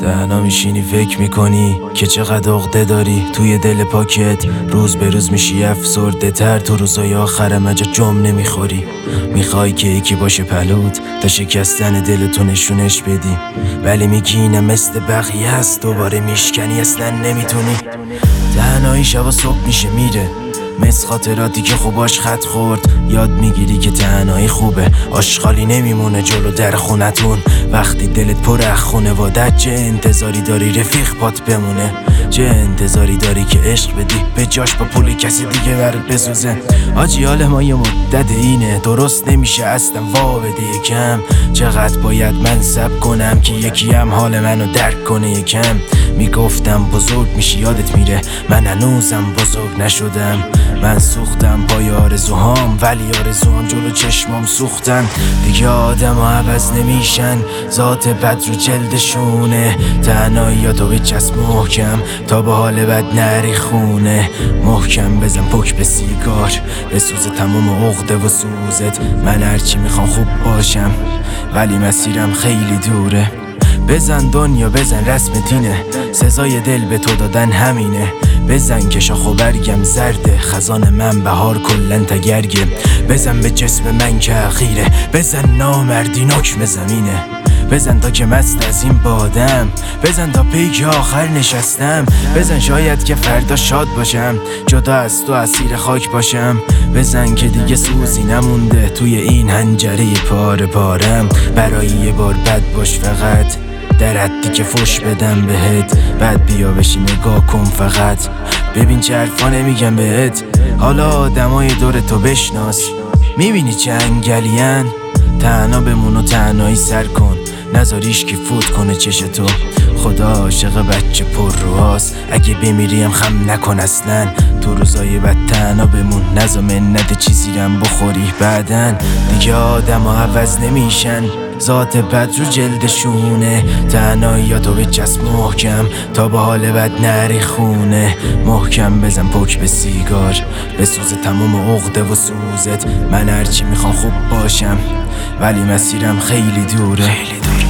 تنها میشینی فکر میکنی که چقدر عقده داری توی دل پاکت. روز به روز میشی افسرده تر، تو روزای آخر مجا جم نمیخوری. میخوای که یکی باشه پلوت تا شکستن دل تو نشونش بدی، ولی میگی اینم مثل بقیه هست، دوباره میشکنی اصلا نمیتونی. تنهایی شب و صبح میشه میره، مثل خاطراتی که خوباش خط خورد. یاد میگیری که تنهایی خوبه، آشغالی نمیمونه جلو در خونتون. وقتی دلت پر از خونوادت، چه انتظاری داری رفیق پات بمونه؟ چه انتظاری داری که عشق بدی به جاش با پول کسی دیگه برات بسوزه؟ آجی حال ما یه مدت اینه، درست نمیشه اصلا وا بده یکم. چقدر باید من صبر کنم که یکی هم حال منو درک کنه یکم؟ میگفتم بزرگ میشی یادت میره، من هنوزم بزرگ نشدم. من سوختم پای آرزوهام، ولی آرزوهام جلو چشمام سوختن. دیگه آدم ها عوض نمیشن، ذات بد رو جلدشونه. تنهایی تو بچسب محکم تا به حال بد نری خونه. محکم بزن پک به سیگار، بسوز تمام عقده و سوزت. من هرچی میخوام خوب باشم، ولی مسیرم خیلی دوره. بزن دنیا بزن رسم دینه، سزای دل به تو دادن همینه. بزن که شاخ و برگم زرده، خزان من بهار کلن تگرگه. بزن به جسم من که اخیره، بزن نامردی نکم زمینه. بزن تا که مست از این بادم، بزن تا پیک آخر نشستم. بزن شاید که فردا شاد باشم، جدا از تو اسیر خاک باشم. بزن که دیگه سوزی نمونده توی این حنجره پاره پارم. برای یه بار بد باش فقط، در حدی که فش بدم بهت. بعد بیا بشی نگاه کن فقط، ببین چه حرفا نمیگم بهت. حالا آدمای دور تو بشناس، میبینی چه انگلین. تنها بمون و تنهایی سر کن، نذاریش که فوت کنه چش تو. خدا عاشق بچه پر روهاست، اگه بمیریم خم نکن اصلا. تو روزای بد تنها بمون، نذار منت چیزی رم بخوری بعدن. دیگه آدم ها عوض نمیشن، ذات بد رو جلدشونه. تنهایی تو بچسب محکم تا به حال بد نری خونه. محکم بزن پک به سیگار، بسوز تمام عقده و سوزت. من هرچی میخوام خوب باشم، ولی مسیرم خیلی دوره.